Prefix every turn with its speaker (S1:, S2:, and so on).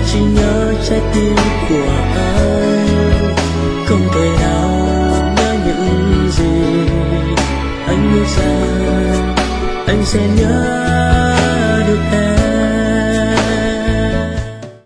S1: chỉ nhớ trái tim của anh, không thể nào nhớ những gì anh nghĩ rằng anh sẽ nhớ